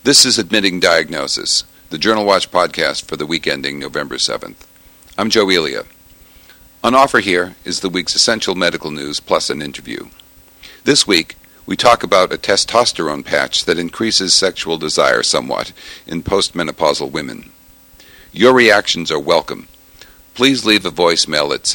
This is Admitting Diagnosis, the Journal Watch podcast for the week ending November 7th. I'm Joe Elia. On offer here is the week's essential medical news plus an interview. This week, we talk about a testosterone patch that increases sexual desire somewhat in postmenopausal women. Your reactions are welcome. Please leave a voicemail at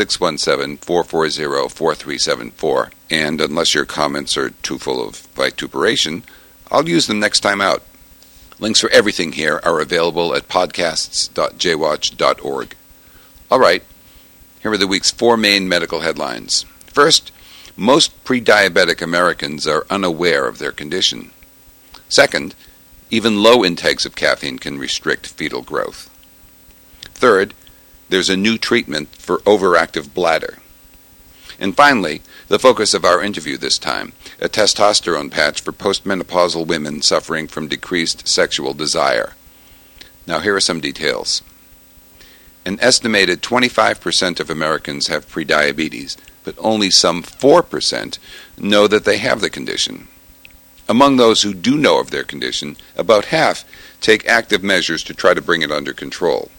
617-440-4374, and unless your comments are too full of vituperation, I'll use them next time out. Links for everything here are available at podcasts.jwatch.org. All right, here are the week's four main medical headlines. First, most pre-diabetic Americans are unaware of their condition. Second, even low intakes of caffeine can restrict fetal growth. Third, there's a new treatment for overactive bladder. And finally, the focus of our interview this time, a testosterone patch for postmenopausal women suffering from decreased sexual desire. Now here are some details. An estimated 25% of Americans have prediabetes, but only some 4% know that they have the condition. Among those who do know of their condition, about half take active measures to try to bring it under control.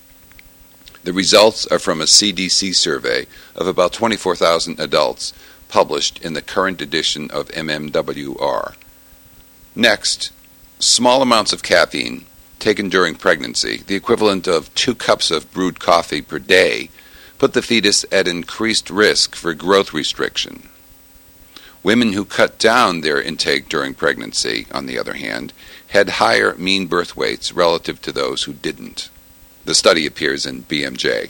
The results are from a CDC survey of about 24,000 adults published in the current edition of MMWR. Next, small amounts of caffeine taken during pregnancy, the equivalent of 2 cups of brewed coffee per day, put the fetus at increased risk for growth restriction. Women who cut down their intake during pregnancy, on the other hand, had higher mean birth weights relative to those who didn't. The study appears in BMJ.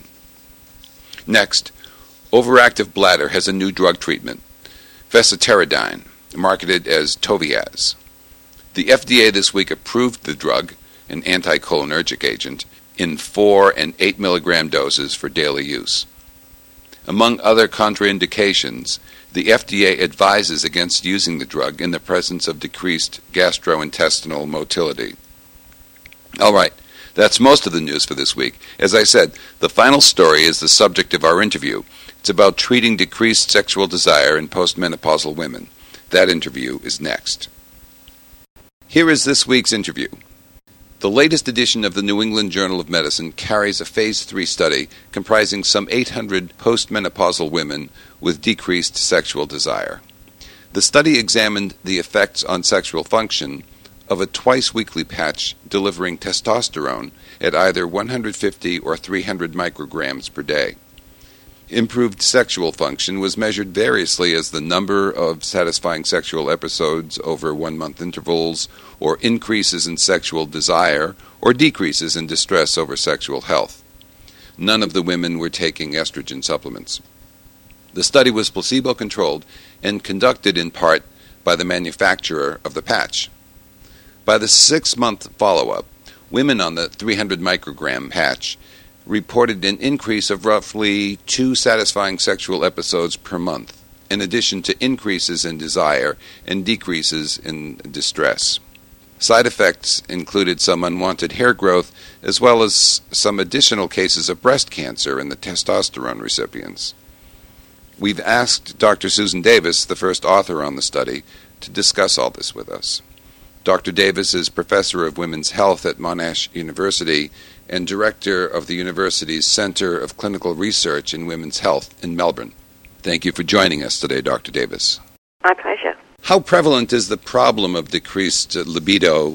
Next, overactive bladder has a new drug treatment, Vesiteridine, marketed as Toviaz. The FDA this week approved the drug, an anticholinergic agent, in 4 and 8 milligram doses for daily use. Among other contraindications, the FDA advises against using the drug in the presence of decreased gastrointestinal motility. All right. That's most of the news for this week. As I said, the final story is the subject of our interview. It's about treating decreased sexual desire in postmenopausal women. That interview is next. Here is this week's interview. The latest edition of the New England Journal of Medicine carries a Phase 3 study comprising some 800 postmenopausal women with decreased sexual desire. The study examined the effects on sexual function of a twice-weekly patch delivering testosterone at either 150 or 300 micrograms per day. Improved sexual function was measured variously as the number of satisfying sexual episodes over 1-month intervals, or increases in sexual desire, or decreases in distress over sexual health. None of the women were taking estrogen supplements. The study was placebo-controlled and conducted in part by the manufacturer of the patch. By the 6-month follow-up, women on the 300 microgram patch reported an increase of roughly 2 satisfying sexual episodes per month, in addition to increases in desire and decreases in distress. Side effects included some unwanted hair growth, as well as some additional cases of breast cancer in the testosterone recipients. We've asked Dr. Susan Davis, the first author on the study, to discuss all this with us. Dr. Davis is Professor of Women's Health at Monash University and Director of the university's Center of Clinical Research in Women's Health in Melbourne. Thank you for joining us today, Dr. Davis. My pleasure. How prevalent is the problem of decreased libido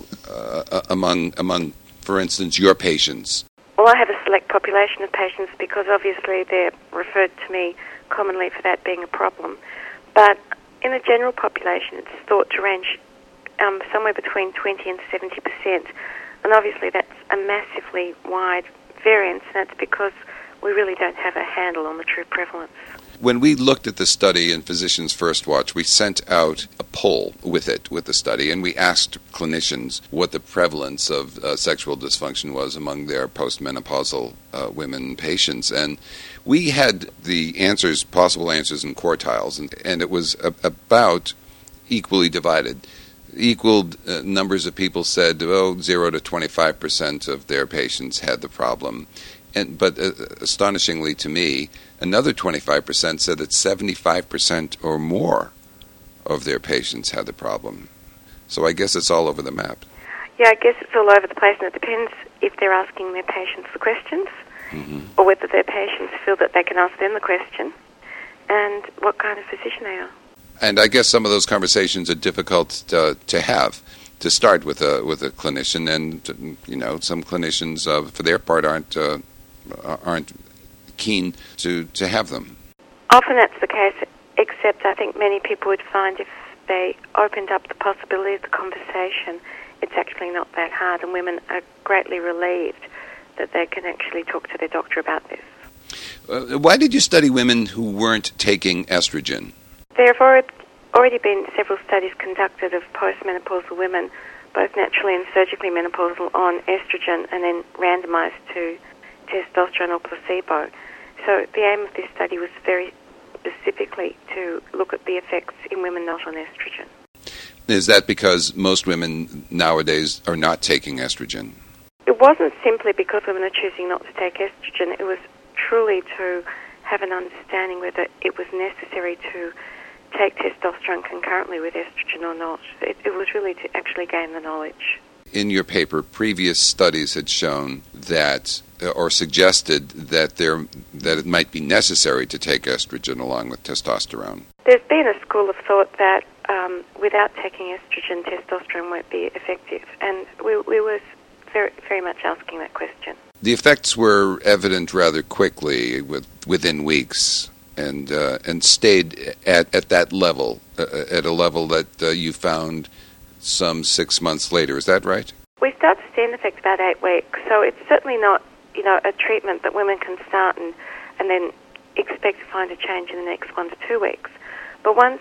among, for instance, your patients? Well, I have a select population of patients because obviously they're referred to me commonly for that being a problem. But in the general population, it's thought to range somewhere between 20 and 70%. And obviously that's a massively wide variance, and that's because we really don't have a handle on the true prevalence. When we looked at the study in Physicians First Watch, we sent out a poll with the study, and we asked clinicians what the prevalence of sexual dysfunction was among their postmenopausal women patients. And we had the possible answers in quartiles, and it was about equally divided. Equal numbers of people said, 0 to 25% of their patients had the problem. But astonishingly to me, another 25% said that 75% or more of their patients had the problem. So I guess it's all over the map. Yeah, I guess it's all over the place, and it depends if they're asking their patients the questions, or whether their patients feel that they can ask them the question, and what kind of physician they are. And I guess some of those conversations are difficult to have to start with a clinician, and some clinicians for their part aren't keen to have them. Often that's the case, except I think many people would find if they opened up the possibility of the conversation, it's actually not that hard, and women are greatly relieved that they can actually talk to their doctor about this. Why did you study women who weren't taking estrogen? There have already been several studies conducted of postmenopausal women, both naturally and surgically menopausal, on estrogen and then randomized to testosterone or placebo. So the aim of this study was very specifically to look at the effects in women not on estrogen. Is that because most women nowadays are not taking estrogen? It wasn't simply because women are choosing not to take estrogen. It was truly to have an understanding whether it was necessary to take testosterone concurrently with estrogen or not. It was really to actually gain the knowledge. In your paper, previous studies had shown that, or suggested that it might be necessary to take estrogen along with testosterone. There's been a school of thought that without taking estrogen, testosterone won't be effective, and we were very, very much asking that question. The effects were evident rather quickly, within weeks, and stayed at that level, at a level that you found some 6 months later. Is that right? We start to see an effect about 8 weeks, so it's certainly not a treatment that women can start and then expect to find a change in the next 1 to 2 weeks. But once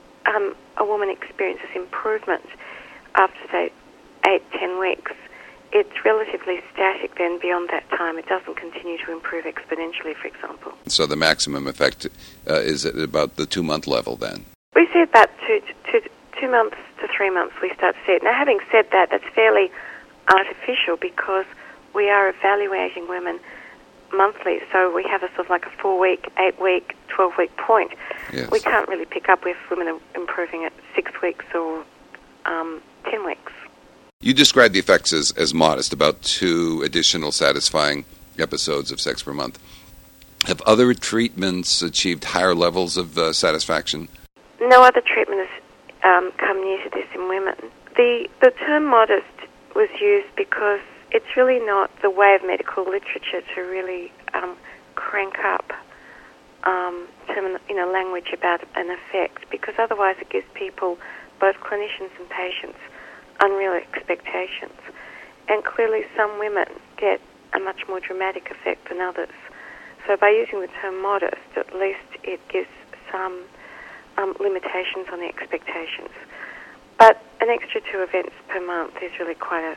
a woman experiences improvement after, say, 8-10 weeks, it's relatively static then beyond that time. It doesn't continue to improve exponentially, for example. So the maximum effect is at about the 2-month level then? We see about 2 months to 3 months we start to see it. Now, having said that, that's fairly artificial because we are evaluating women monthly, so we have a sort of like a 4-week, 8-week, 12-week point. Yes. We can't really pick up if women are improving at 6 weeks or 10 weeks. You describe the effects as modest, about 2 additional satisfying episodes of sex per month. Have other treatments achieved higher levels of satisfaction? No other treatment has come near to this in women. The term modest was used because it's really not the way of medical literature to really crank up language about an effect, because otherwise it gives people, both clinicians and patients, unreal expectations. And clearly some women get a much more dramatic effect than others. So by using the term modest, at least it gives some limitations on the expectations. But an extra 2 events per month is really quite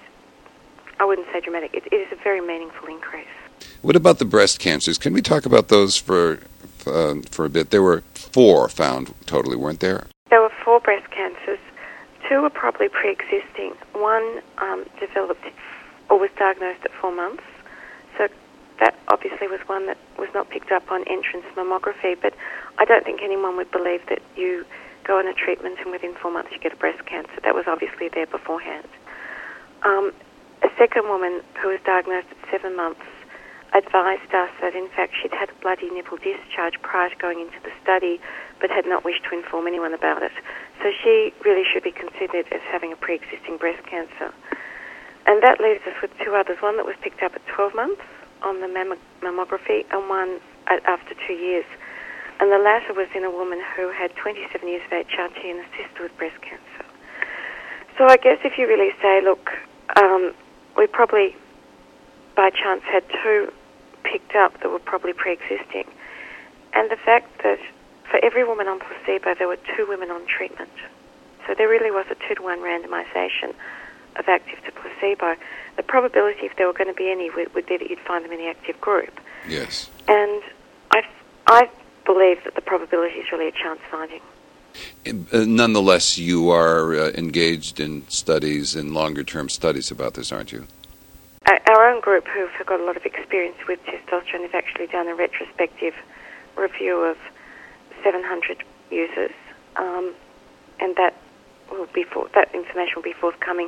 I wouldn't say dramatic, it is a very meaningful increase. What about the breast cancers? Can we talk about those for a bit? There were 4 found totally, weren't there? There were 4 breast cancers. 2 were probably pre-existing. 1 developed or was diagnosed at 4 months. So that obviously was one that was not picked up on entrance mammography, but I don't think anyone would believe that you go on a treatment and within 4 months you get a breast cancer. That was obviously there beforehand. A second woman who was diagnosed at 7 months advised us that in fact she'd had a bloody nipple discharge prior to going into the study, but had not wished to inform anyone about it. So she really should be considered as having a pre-existing breast cancer. And that leaves us with 2 others, one that was picked up at 12 months on the mammography and one after 2 years. And the latter was in a woman who had 27 years of HRT and a sister with breast cancer. So I guess if you really say, look, we probably by chance had 2 picked up that were probably pre-existing. And the fact that for every woman on placebo, there were 2 women on treatment. So there really was a 2-to-1 randomization of active to placebo. The probability, if there were going to be any, would be that you'd find them in the active group. Yes. And I believe that the probability is really a chance finding. Nonetheless, you are engaged in studies, in longer-term studies about this, aren't you? Our own group, who've got a lot of experience with testosterone, have actually done a retrospective review of 700 users, and that information will be forthcoming.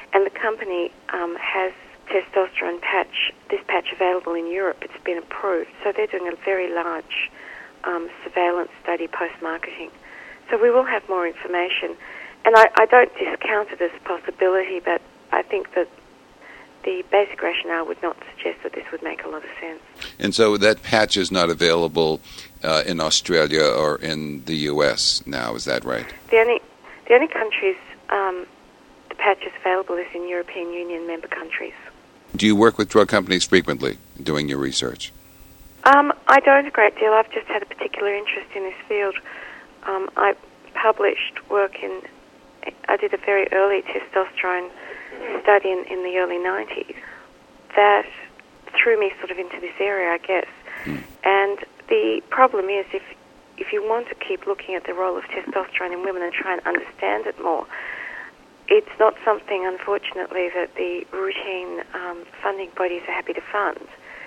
And the company has testosterone patch, this patch available in Europe. It's been approved. So they're doing a very large surveillance study post-marketing. So we will have more information. And I don't discount it as a possibility, but I think that the basic rationale would not suggest that this would make a lot of sense. And so that patch is not available in Australia or in the U.S. now, is that right? The only countries the patch is available is in European Union member countries. Do you work with drug companies frequently doing your research? I don't a great deal. I've just had a particular interest in this field. I published work I did a very early testosterone study in the early 90s that threw me sort of into this area, I guess. And the problem is if you want to keep looking at the role of testosterone in women and try and understand it more, it's not something, unfortunately, that the routine funding bodies are happy to fund.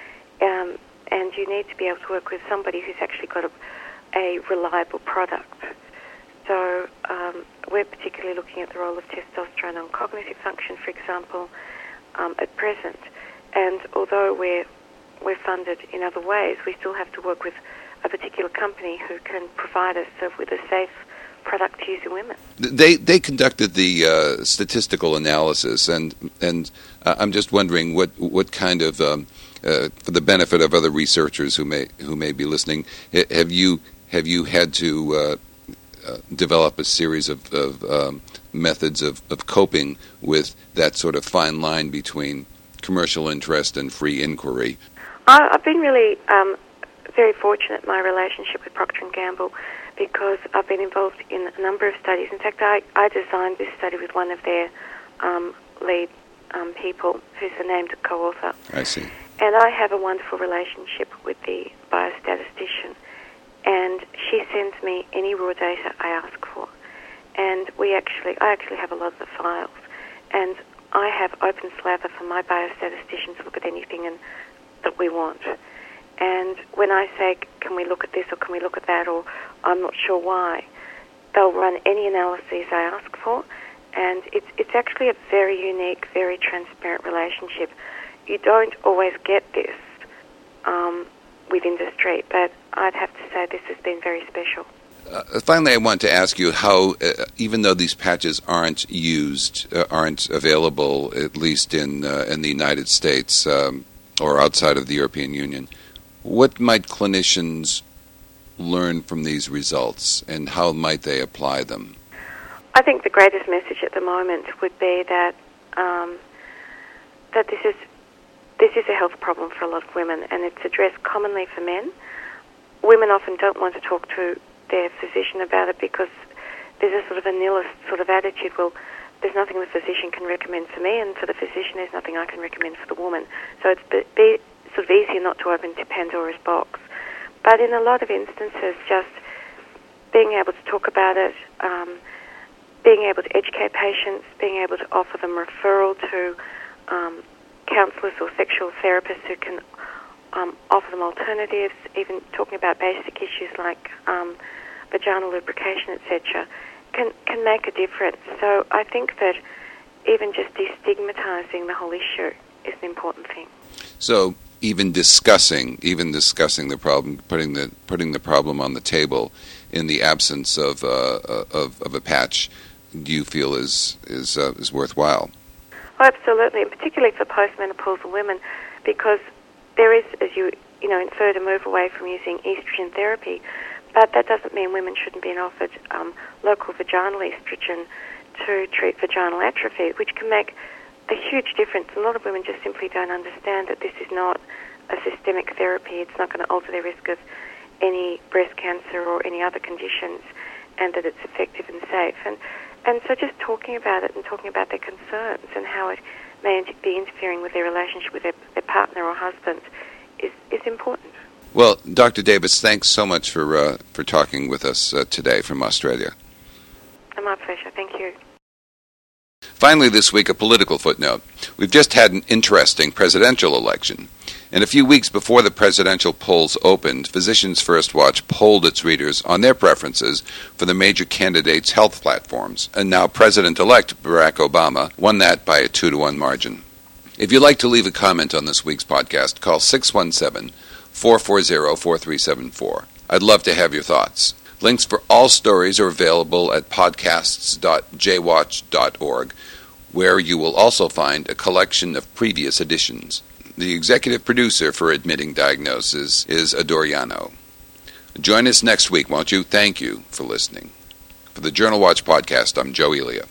And you need to be able to work with somebody who's actually got a reliable product. So we're particularly looking at the role of testosterone on cognitive function, for example, at present. And although we're funded in other ways, we still have to work with a particular company who can provide us with a safe product to use in women. They conducted the statistical analysis, and I'm just wondering what kind of for the benefit of other researchers who may be listening, have you had to develop a series of methods of coping with that sort of fine line between commercial interest and free inquiry? I've been really very fortunate in my relationship with Procter & Gamble because I've been involved in a number of studies. In fact, I designed this study with one of their lead people who's a named co-author. I see. And I have a wonderful relationship with the biostatistician, and she sends me any raw data I ask for. And I actually have a lot of the files, and I have open slather for my biostatistician to look at anything that we want. And when I say, can we look at this or can we look at that, or I'm not sure why, they'll run any analyses I ask for, and it's actually a very unique, very transparent relationship. You don't always get this with industry, but I'd have to say this has been very special. Finally, I want to ask you how, even though these patches aren't available, at least in the United States or outside of the European Union, what might clinicians learn from these results, and how might they apply them? I think the greatest message at the moment would be that that this is a health problem for a lot of women, and it's addressed commonly for men. Women often don't want to talk to their physician about it because there's a sort of a nihilist sort of attitude. Well, there's nothing the physician can recommend for me, and for the physician, there's nothing I can recommend for the woman. So it's sort of easier not to open Pandora's box. But in a lot of instances, just being able to talk about it, being able to educate patients, being able to offer them referral to counsellors or sexual therapists who can offer them alternatives, even talking about basic issues like vaginal lubrication, etc., can make a difference. So I think that even just destigmatizing the whole issue is an important thing. So even discussing the problem, putting the problem on the table in the absence of a patch, do you feel is worthwhile? Oh, absolutely, and particularly for postmenopausal women, because there is, as you inferred, a move away from using estrogen therapy, but that doesn't mean women shouldn't be offered local vaginal estrogen to treat vaginal atrophy, which can make a huge difference. A lot of women just simply don't understand that this is not a systemic therapy. It's not going to alter their risk of any breast cancer or any other conditions, and that it's effective and safe. And so just talking about it and talking about their concerns and how it may be interfering with their relationship with their partner or husband is important. Well, Dr. Davis, thanks so much for talking with us today from Australia. My pleasure. Thank you. Finally this week, a political footnote. We've just had an interesting presidential election. And a few weeks before the presidential polls opened, Physicians First Watch polled its readers on their preferences for the major candidates' health platforms. And now President-elect Barack Obama won that by a 2-1 margin. If you'd like to leave a comment on this week's podcast, call 617-440-4374. I'd love to have your thoughts. Links for all stories are available at podcasts.jwatch.org, where you will also find a collection of previous editions. The executive producer for Admitting Diagnosis is Adoriano. Join us next week, won't you? Thank you for listening. For the Journal Watch podcast, I'm Joe Elia.